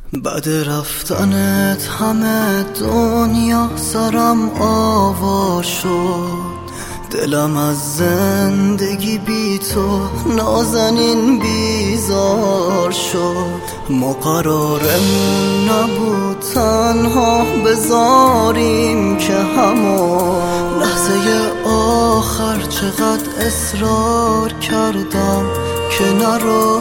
بعد رفتنت همه دنیا سرم آوار شد، دلم از زندگی بی تو نازنین بیزار شد. ما قرارمون نبود تنها بذاریم که همون لحظه آخر چقدر اصرار کردم که نرو.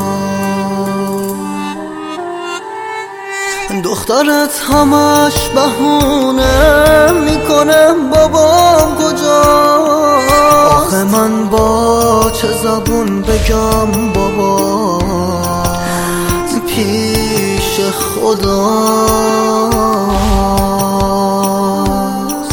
دخترت همش بهونه میکنه بابام کجاست، آخه من با چه زبون بگم بابا پیش خداست.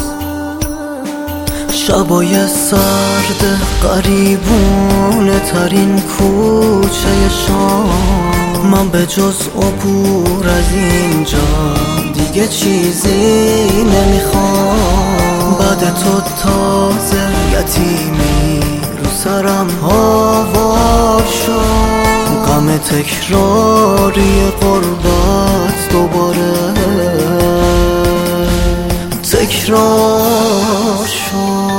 شبای سرد قریبونه ترین کوچه شام، من به جز عبور از اینجا دیگه چیزی نمیخوام. بعد تو تازه یتیمی رو سرم آوار شد، غم تکراری غربت دوباره تکرار شد.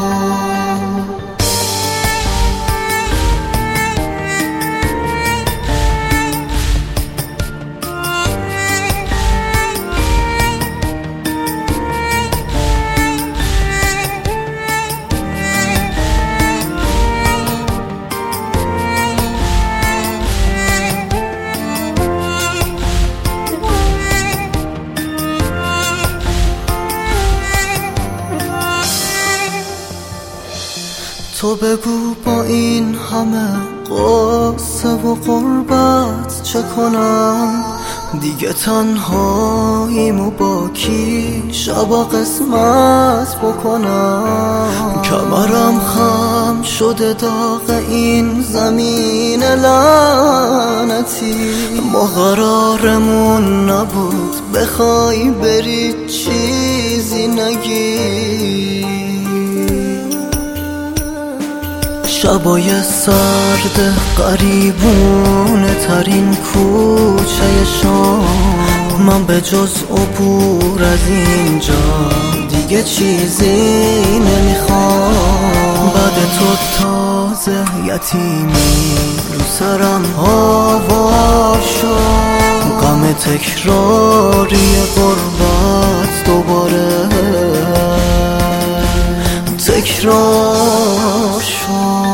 تو بگو با این همه قصه و غربت چه کنم، دیگه تنهاییمو با کی شبا قسمت بکنم. کمرم خم شده داغ این زمین لعنتی، ما قرارمون نبود بخوای بری چیزی نگی. شبای سرد قریبونه ترین کوچه شام، من به جز عبور از اینجا دیگه چیزی نمیخوام. بعد تو تازه یتیمی رو سرم آوار شد، غم تکراری غربت دوباره تکرار شد.